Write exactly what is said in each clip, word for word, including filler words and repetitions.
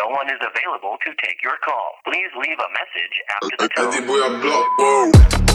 No one is available to take your call. Please leave a message after the tone. Adi boya block, wow.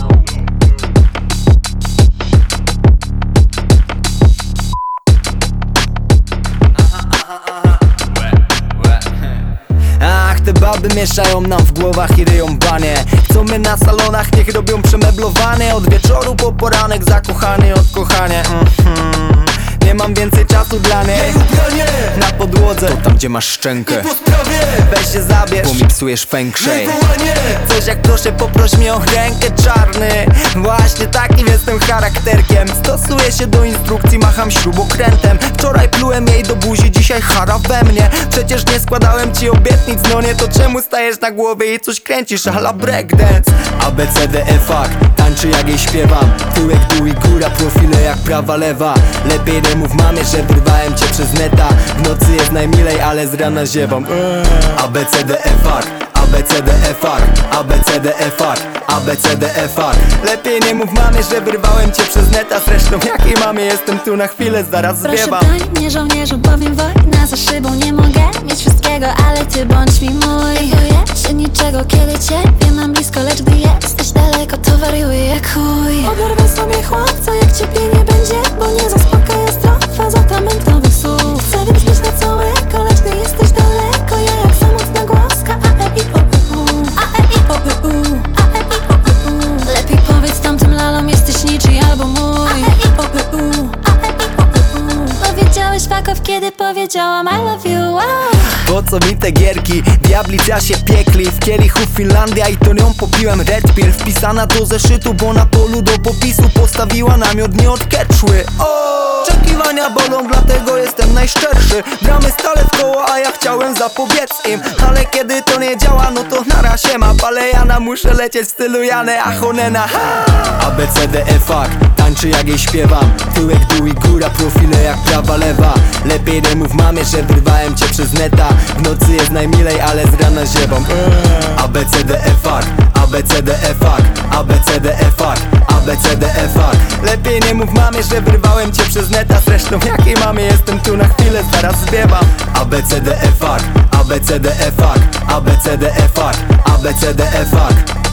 Ach, te baby mieszają nam w głowach i ryją banie. Chcą my na salonach, niech robią przemeblowane. Od wieczoru po poranek, zakochany od kochania. mm-hmm. Nie mam więcej czasu dla niej. Hej, ubranie na podłodze, to tam gdzie masz szczękę. I po sprawie weź się zabierz, bo mi psujesz feng shui. Coś jak proszę poproś mnie o rękę, czarny. Właśnie takim jestem charakterkiem. Stosuję się do instrukcji, macham śrubokrętem. Wczoraj plułem jej do buzi, dzisiaj hara we mnie. Przecież nie składałem ci obietnic, no nie, to czemu stajesz na głowie i coś kręcisz a la breakdance? A B C D F A tańczy jak jej śpiewam. Tyłek, dół i góra, profile jak prawa, lewa. Lepiej nie mów mamie, że wyrwałem cię przez neta. W nocy jest najmilej, ale z rana ziewam. A B C D F A A B C D F A A B C D F A A B C D F A Lepiej nie mów mamie, że wyrwałem cię przez neta. Zresztą jakiej mamie, jestem tu na chwilę, zaraz zwiewam. Proszę broń mnie żołnierzu, bowiem wojna za szybą. Nie mogę mieć wszystkiego, ale ty bądź mi mój. Nie boję się niczego, kiedy ciebie mam blisko. Lecz gdy jesteś daleko, to wariuję jak chuj. Oberwę sobie chłopca, jak ciebie nie będzie, bo nie zaspokaja strofa zapamiętnowych słów. Chcę więc być na całego, lecz gdy jesteś daleko, ja jak samotna głoska. A e i o u u A e i o u u A e i o u u Lepiej powiedz tamtym lalom, jesteś niczyj albo mój. A e i o u u A e i o u u Powiedziałeś fakow, kiedy powiedziałam I love you. Wow. Po co mi te gierki? Diablica się piekli. W kielichu Finlandia i to nią popiłem Red Pill. Wpisana do zeszytu, bo na polu do popisu postawiła namiot, nie od ketchły. Oczekiwania bolą, dlatego jestem najszczerszy. Gramy stale w koło, a ja chciałem zapobiec im. Ale kiedy to nie działa, no to na razie ma palejana. Muszę lecieć w stylu Jane Achonena. A B C D F A tańczy jak jej śpiewam. Tyłek, dół i góra, profile jak prawa, lewa. Lepiej nie mów mamie, że wyrwałem cię przez neta. W nocy jest najmilej, ale z rana ziewam. A B C D F A A B C D F A A B C D F A A B C D F A Lepiej nie mów mamie, że wyrwałem cię przez neta. Zresztą jakiej mamie, jestem tu na chwilę, zaraz zwiewam. A B C D F A A B C D F A A B C D F A A B C D F A